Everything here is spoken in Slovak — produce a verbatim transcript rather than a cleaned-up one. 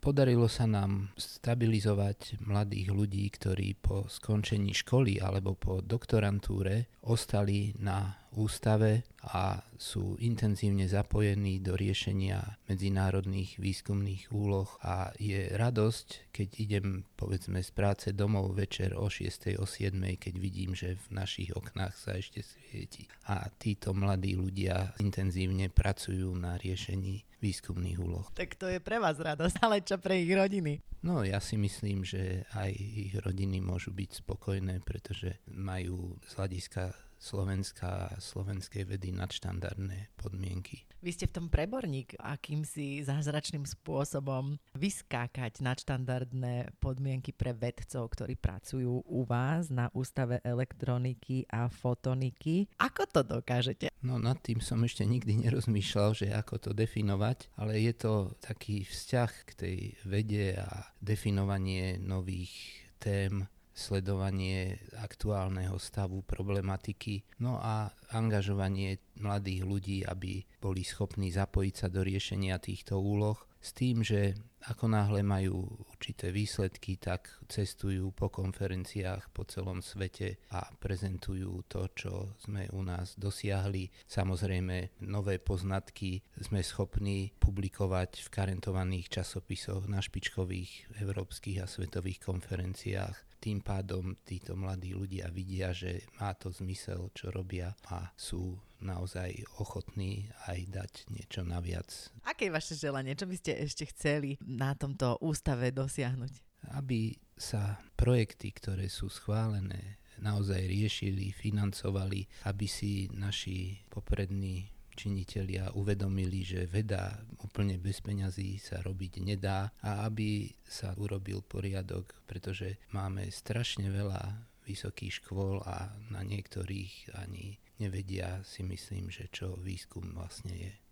Podarilo sa nám stabilizovať mladých ľudí, ktorí po skončení školy alebo po doktorantúre ostali na ústave a sú intenzívne zapojení do riešenia medzinárodných výskumných úloh a je radosť, keď idem povedzme z práce domov večer o šiestej, o siedmej, keď vidím, že v našich oknách sa ešte svieti. A títo mladí ľudia intenzívne pracujú na riešení výskumných úloh. Tak to je pre vás radosť, ale čo pre ich rodiny? No ja si myslím, že aj ich rodiny môžu byť spokojné, pretože majú z hľadiska Slovenska a slovenskej vedy nadštandardné podmienky. Vy ste v tom preborník, akýmsi zázračným spôsobom vyskákať nadštandardné podmienky pre vedcov, ktorí pracujú u vás na Ústave elektroniky a fotoniky. Ako to dokážete? No nad tým som ešte nikdy nerozmýšľal, že ako to definovať, ale je to taký vzťah k tej vede a definovanie nových tém, sledovanie aktuálneho stavu problematiky, no a angažovanie mladých ľudí, aby boli schopní zapojiť sa do riešenia týchto úloh s tým, že ako náhle majú určité výsledky, tak cestujú po konferenciách po celom svete a prezentujú to, čo sme u nás dosiahli. Samozrejme, nové poznatky sme schopní publikovať v karentovaných časopisoch na špičkových európskych a svetových konferenciách. Tým pádom títo mladí ľudia vidia, že má to zmysel, čo robia a sú naozaj ochotní aj dať niečo naviac. Aké je vaše želanie? Čo by ste ešte chceli na tomto ústave dosiahnuť? Aby sa projekty, ktoré sú schválené, naozaj riešili, financovali, aby si naši poprední činitelia uvedomili, že veda úplne bez peňazí sa robiť nedá a aby sa urobil poriadok, pretože máme strašne veľa vysokých škôl a na niektorých ani nevedia, si myslím, že čo výskum vlastne je.